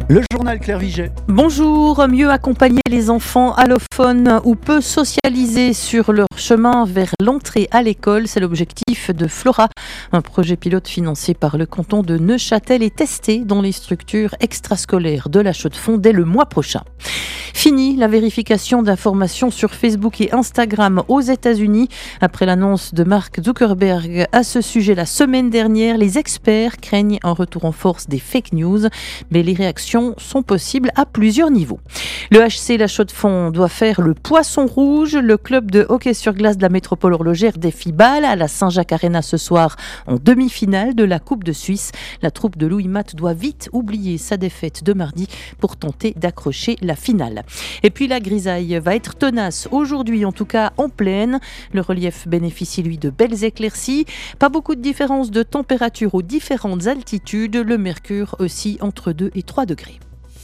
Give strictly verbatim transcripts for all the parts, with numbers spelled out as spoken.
Le journal Claire Viget. Bonjour, mieux accompagner les enfants allophones ou peu socialiser sur leur chemin vers l'entrée à l'école, c'est l'objectif de Flora, un projet pilote financé par le canton de Neuchâtel et testé dans les structures extrascolaires de la Chaux-de-Fonds dès le mois prochain. Fini la vérification d'informations sur Facebook et Instagram aux États-Unis. Après l'annonce de Mark Zuckerberg à ce sujet la semaine dernière, les experts craignent un retour en force des fake news, mais les réactions sont possibles à plusieurs niveaux. Le H C La Chaux-de-Fonds doit faire le poisson rouge. Le club de hockey sur glace de la métropole horlogère défie Bâle à la Saint-Jacques Arena ce soir en demi-finale de la Coupe de Suisse. La troupe de Louis Matt doit vite oublier sa défaite de mardi pour tenter d'accrocher la finale. Et puis la grisaille va être tenace aujourd'hui, en tout cas en plaine. Le relief bénéficie lui de belles éclaircies. Pas beaucoup de différence de température aux différentes altitudes. Le mercure oscille entre deux et trois degrés.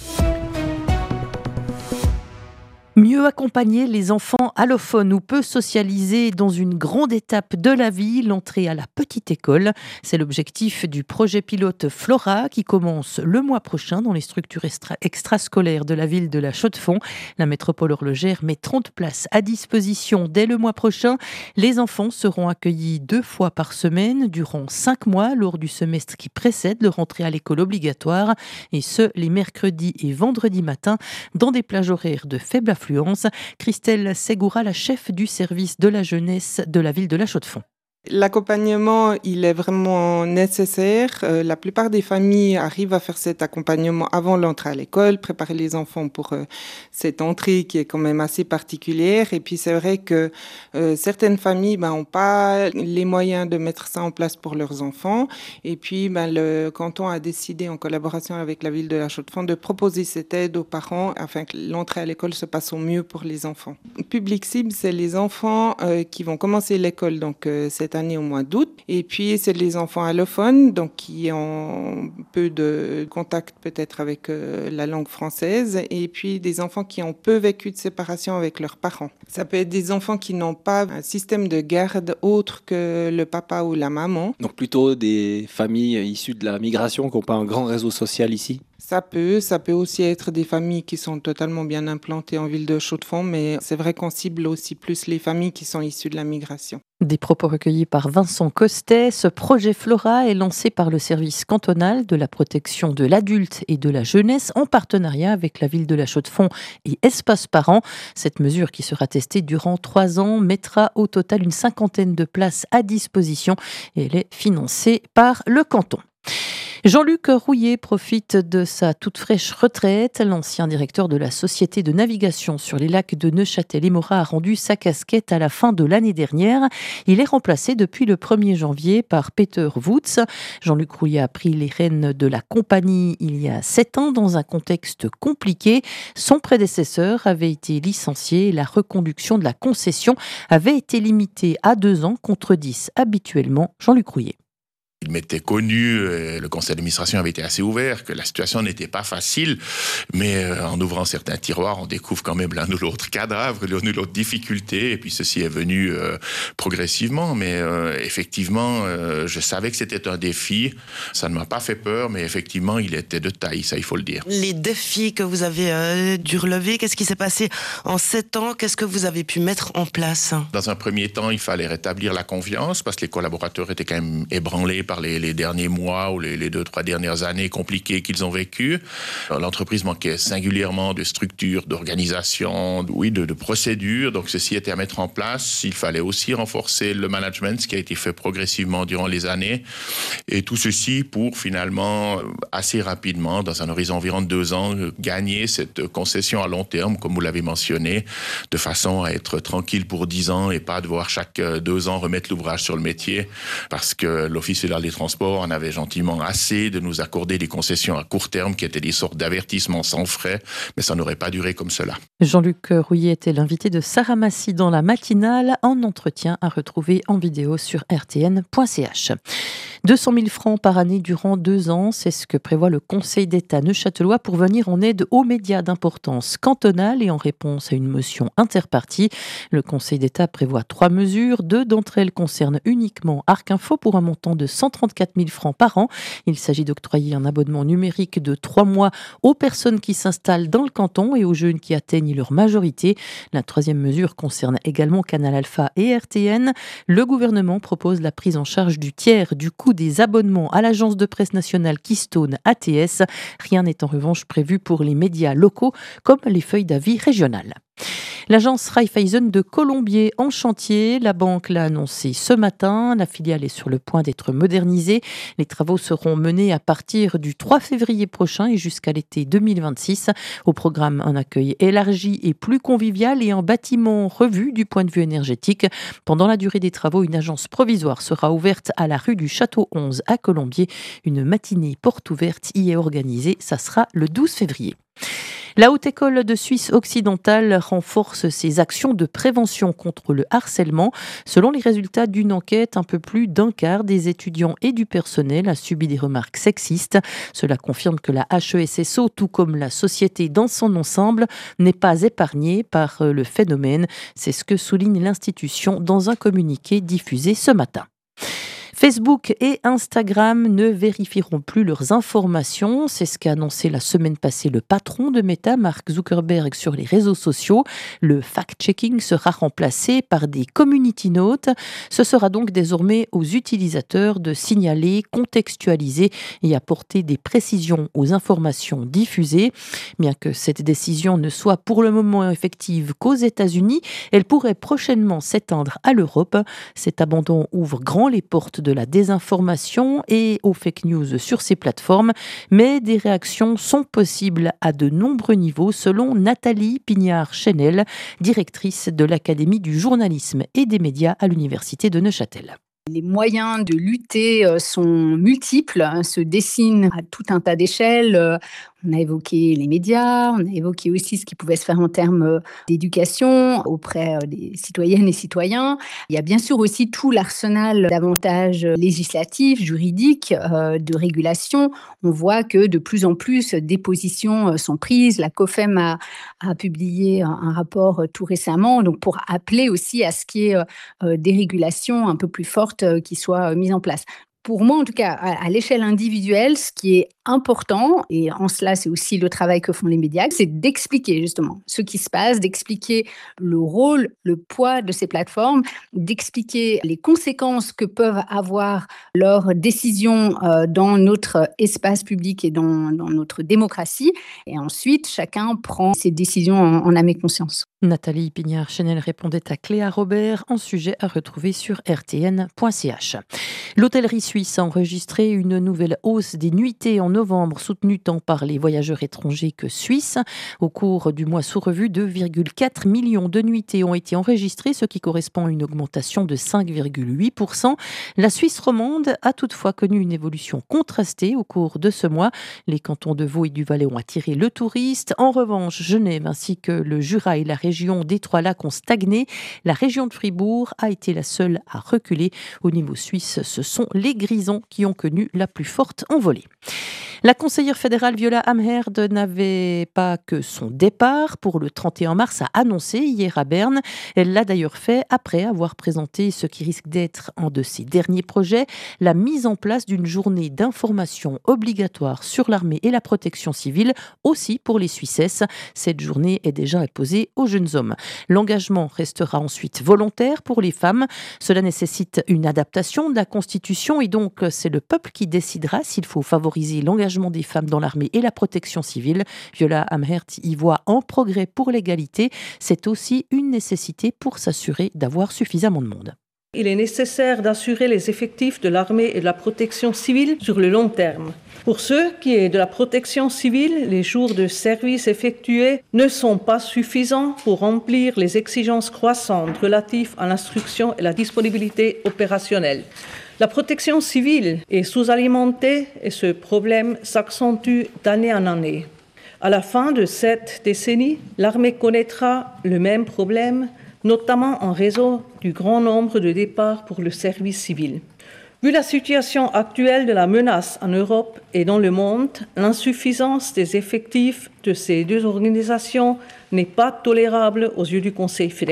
Mieux accompagner les enfants allophones ou peu socialiser dans une grande étape de la vie, l'entrée à la petite école. C'est l'objectif du projet pilote Flora qui commence le mois prochain dans les structures extra- extrascolaires de la ville de la Chaux-de-Fonds. La métropole horlogère met trente places à disposition dès le mois prochain. Les enfants seront accueillis deux fois par semaine durant cinq mois lors du semestre qui précède leur entrée à l'école obligatoire, et ce, les mercredis et vendredis matins dans des plages horaires de faible affluence. Christelle Ségoura, la chef du service de la jeunesse de la ville de la Chaux-de-Fonds. L'accompagnement, il est vraiment nécessaire. Euh, la plupart des familles arrivent à faire cet accompagnement avant l'entrée à l'école, préparer les enfants pour euh, cette entrée qui est quand même assez particulière. Et puis c'est vrai que euh, certaines familles ben, n'ont pas les moyens de mettre ça en place pour leurs enfants. Et puis ben, le canton a décidé, en collaboration avec la ville de la Chaux-de-Fonds, de proposer cette aide aux parents afin que l'entrée à l'école se passe au mieux pour les enfants. Le public cible, c'est les enfants euh, qui vont commencer l'école, donc euh, cette année au mois d'août. Et puis, c'est les enfants allophones, donc qui ont peu de contact peut-être avec euh, la langue française. Et puis, des enfants qui ont peu vécu de séparation avec leurs parents. Ça peut être des enfants qui n'ont pas un système de garde autre que le papa ou la maman. Donc plutôt des familles issues de la migration qui n'ont pas un grand réseau social ici? Ça peut, ça peut aussi être des familles qui sont totalement bien implantées en ville de Chaux-de-Fonds, mais c'est vrai qu'on cible aussi plus les familles qui sont issues de la migration. Des propos recueillis par Vincent Costet. Ce projet Flora est lancé par le service cantonal de la protection de l'adulte et de la jeunesse en partenariat avec la ville de la Chaux-de-Fonds et Espace Parents. Cette mesure, qui sera testée durant trois ans, mettra au total une cinquantaine de places à disposition et elle est financée par le canton. Jean-Luc Rouillet profite de sa toute fraîche retraite. L'ancien directeur de la société de navigation sur les lacs de Neuchâtel et Morat a rendu sa casquette à la fin de l'année dernière. Il est remplacé depuis le premier janvier par Peter Woods. Jean-Luc Rouillet a pris les rênes de la compagnie il y a sept ans dans un contexte compliqué. Son prédécesseur avait été licencié et la reconduction de la concession avait été limitée à deux ans contre dix habituellement. Jean-Luc Rouillet. Il m'était connu, le conseil d'administration avait été assez ouvert, que la situation n'était pas facile, mais en ouvrant certains tiroirs, on découvre quand même l'un ou l'autre cadavre, l'un ou l'autre difficulté, et puis ceci est venu euh, progressivement, mais euh, effectivement, euh, je savais que c'était un défi, ça ne m'a pas fait peur, mais effectivement, il était de taille, ça il faut le dire. Les défis que vous avez euh, dû relever, qu'est-ce qui s'est passé en sept ans, qu'est-ce que vous avez pu mettre en place? Dans un premier temps, il fallait rétablir la confiance, parce que les collaborateurs étaient quand même ébranlés par les, les derniers mois ou les, les deux, trois dernières années compliquées qu'ils ont vécues. L'entreprise manquait singulièrement de structure, d'organisation, oui, de, de procédures. Donc, ceci était à mettre en place. Il fallait aussi renforcer le management, ce qui a été fait progressivement durant les années. Et tout ceci pour finalement, assez rapidement, dans un horizon environ de deux ans, gagner cette concession à long terme, comme vous l'avez mentionné, de façon à être tranquille pour dix ans et pas devoir chaque deux ans remettre l'ouvrage sur le métier, parce que l'Office fédéral des transports en avait gentiment assez de nous accorder des concessions à court terme qui étaient des sortes d'avertissements sans frais, mais ça n'aurait pas duré comme cela. Jean-Luc Rouillet était l'invité de Sarah Massy dans la matinale, en entretien à retrouver en vidéo sur r t n point c h. deux cent mille francs par année durant deux ans, c'est ce que prévoit le Conseil d'État neuchâtelois pour venir en aide aux médias d'importance cantonale et en réponse à une motion interpartie. Le Conseil d'État prévoit trois mesures, deux d'entre elles concernent uniquement Arc Info pour un montant de cent trente-quatre mille francs par an. Il s'agit d'octroyer un abonnement numérique de trois mois aux personnes qui s'installent dans le canton et aux jeunes qui atteignent leur majorité. La troisième mesure concerne également Canal Alpha et R T N. Le gouvernement propose la prise en charge du tiers du coût des abonnements à l'agence de presse nationale Keystone A T S. Rien n'est en revanche prévu pour les médias locaux comme les feuilles d'avis régionales. L'agence Raiffeisen de Colombier en chantier. La banque l'a annoncé ce matin. La filiale est sur le point d'être modernisée. Les travaux seront menés à partir du trois février prochain et jusqu'à l'été deux mille vingt-six. Au programme, un accueil élargi et plus convivial et un bâtiment revu du point de vue énergétique. Pendant la durée des travaux, une agence provisoire sera ouverte à la rue du Château onze à Colombier. Une matinée porte ouverte y est organisée. Ça sera le douze février. La Haute École de Suisse occidentale renforce ses actions de prévention contre le harcèlement. Selon les résultats d'une enquête, un peu plus d'un quart des étudiants et du personnel a subi des remarques sexistes. Cela confirme que la H E S S O, tout comme la société dans son ensemble, n'est pas épargnée par le phénomène. C'est ce que souligne l'institution dans un communiqué diffusé ce matin. Facebook et Instagram ne vérifieront plus leurs informations. C'est ce qu'a annoncé la semaine passée le patron de Meta, Mark Zuckerberg, sur les réseaux sociaux. Le fact-checking sera remplacé par des community notes. Ce sera donc désormais aux utilisateurs de signaler, contextualiser et apporter des précisions aux informations diffusées. Bien que cette décision ne soit pour le moment effective qu'aux États-Unis, elle pourrait prochainement s'étendre à l'Europe. Cet abandon ouvre grand les portes de la désinformation et aux fake news sur ces plateformes, mais des réactions sont possibles à de nombreux niveaux, selon Nathalie Pignard-Chenel, directrice de l'Académie du journalisme et des médias à l'Université de Neuchâtel. Les moyens de lutter sont multiples, se dessinent à tout un tas d'échelles. On a évoqué les médias, on a évoqué aussi ce qui pouvait se faire en termes d'éducation auprès des citoyennes et citoyens. Il y a bien sûr aussi tout l'arsenal d'avantages législatifs, juridiques, de régulation. On voit que de plus en plus des positions sont prises. La COFEM a, a publié un rapport tout récemment, donc pour appeler aussi à ce qu'il y ait des régulations un peu plus fortes qui soient mises en place. Pour moi, en tout cas, à, à l'échelle individuelle, ce qui est important, et en cela, c'est aussi le travail que font les médias, c'est d'expliquer justement ce qui se passe, d'expliquer le rôle, le poids de ces plateformes, d'expliquer les conséquences que peuvent avoir leurs décisions euh, dans notre espace public et dans, dans notre démocratie. Et ensuite, chacun prend ses décisions en, en âme et conscience. Nathalie Pignard-Chenel répondait à Cléa Robert, en sujet à retrouver sur r t n point c h. L'hôtellerie suisse a enregistré une nouvelle hausse des nuitées en novembre, soutenue tant par les voyageurs étrangers que suisses. Au cours du mois sous revue, deux virgule quatre millions de nuitées ont été enregistrées, ce qui correspond à une augmentation de cinq virgule huit pour cent. La Suisse romande a toutefois connu une évolution contrastée au cours de ce mois. Les cantons de Vaud et du Valais ont attiré le touriste. En revanche, Genève ainsi que le Jura et la région des Trois-Lacs ont stagné. La région de Fribourg a été la seule à reculer. Au niveau suisse, ce sont les Grisons qui ont connu la plus forte envolée. La conseillère fédérale Viola Amherd n'avait pas que son départ pour le trente et un mars, a annoncé hier à Berne. Elle l'a d'ailleurs fait après avoir présenté ce qui risque d'être un de ses derniers projets, la mise en place d'une journée d'information obligatoire sur l'armée et la protection civile, aussi pour les Suissesses. Cette journée est déjà imposée aux jeunes hommes. L'engagement restera ensuite volontaire pour les femmes. Cela nécessite une adaptation de la Constitution et donc c'est le peuple qui décidera s'il faut favoriser l'engagement des femmes dans l'armée et la protection civile. Viola Amherd y voit un progrès pour l'égalité. C'est aussi une nécessité pour s'assurer d'avoir suffisamment de monde. Il est nécessaire d'assurer les effectifs de l'armée et de la protection civile sur le long terme. Pour ce qui est de la protection civile, les jours de service effectués ne sont pas suffisants pour remplir les exigences croissantes relatives à l'instruction et la disponibilité opérationnelle. La protection civile est sous-alimentée et ce problème s'accentue d'année en année. À la fin de cette décennie, l'armée connaîtra le même problème, notamment en raison du grand nombre de départs pour le service civil. Vu la situation actuelle de la menace en Europe et dans le monde, l'insuffisance des effectifs de ces deux organisations n'est pas tolérable aux yeux du Conseil fédéral.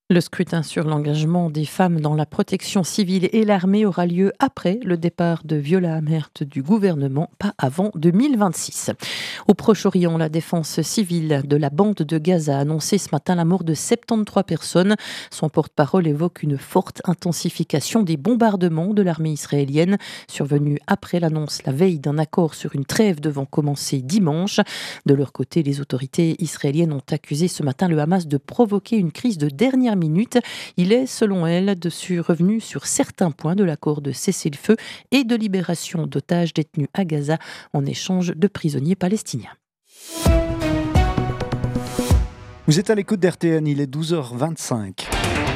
Le scrutin sur l'engagement des femmes dans la protection civile et l'armée aura lieu après le départ de Viola Amherd du gouvernement, pas avant deux mille vingt-six. Au Proche-Orient, la défense civile de la bande de Gaza a annoncé ce matin la mort de soixante-treize personnes. Son porte-parole évoque une forte intensification des bombardements de l'armée israélienne, survenue après l'annonce la veille d'un accord sur une trêve devant commencer dimanche. De leur côté, les autorités israéliennes ont accusé ce matin le Hamas de provoquer une crise de dernière minute. Il est, selon elle, dessus revenu sur certains points de l'accord de cessez-le-feu et de libération d'otages détenus à Gaza en échange de prisonniers palestiniens. Vous êtes à l'écoute d'R T N, il est douze heures vingt-cinq.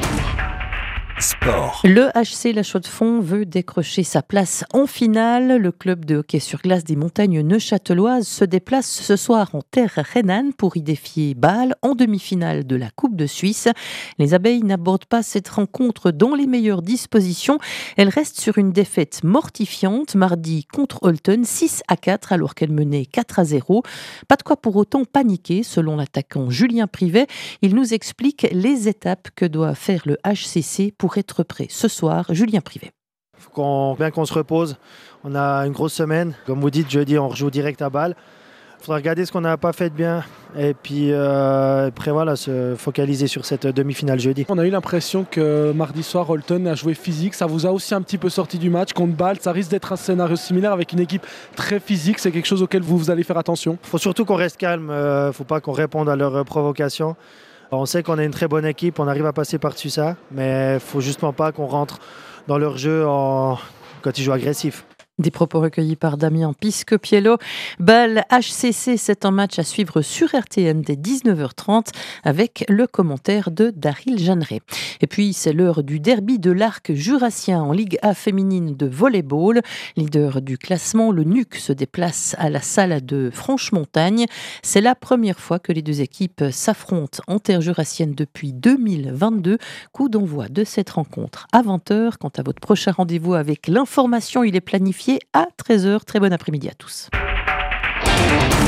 Sport. Le H C La Chaux-de-Fonds veut décrocher sa place en finale. Le club de hockey sur glace des montagnes neuchâteloises se déplace ce soir en terre rhénane pour y défier Bâle en demi-finale de la Coupe de Suisse. Les abeilles n'abordent pas cette rencontre dans les meilleures dispositions. Elles restent sur une défaite mortifiante mardi contre Holton, six à quatre, alors qu'elles menaient quatre à zéro. Pas de quoi pour autant paniquer, selon l'attaquant Julien Privet. Il nous explique les étapes que doit faire le H C C pour être prêt ce soir. Julien Privet. Il faut qu'on, bien qu'on se repose. On a une grosse semaine. Comme vous dites, jeudi, on rejoue direct à Bâle. Il faudra regarder ce qu'on n'a pas fait de bien et puis euh, après voilà, se focaliser sur cette demi-finale jeudi. On a eu l'impression que mardi soir, Holton a joué physique. Ça vous a aussi un petit peu sorti du match contre Bâle. Ça risque d'être un scénario similaire avec une équipe très physique. C'est quelque chose auquel vous, vous allez faire attention. Il faut surtout qu'on reste calme. Il euh, ne faut pas qu'on réponde à leurs provocations. On sait qu'on est une très bonne équipe, on arrive à passer par-dessus ça, mais il ne faut justement pas qu'on rentre dans leur jeu en... quand ils jouent agressif. Des propos recueillis par Damien Piscopiello. Bâle H C C, c'est un match à suivre sur R T N dès dix-neuf heures trente avec le commentaire de Daryl Jeanneret. Et puis, c'est l'heure du derby de l'arc jurassien en Ligue A féminine de volleyball. Leader du classement, le N U C se déplace à la salle de Franche-Montagne. C'est la première fois que les deux équipes s'affrontent en terre jurassienne depuis deux mille vingt-deux. Coup d'envoi de cette rencontre à vingt heures. Quant à votre prochain rendez-vous avec l'information, il est planifié à treize heures. Très bon après-midi à tous.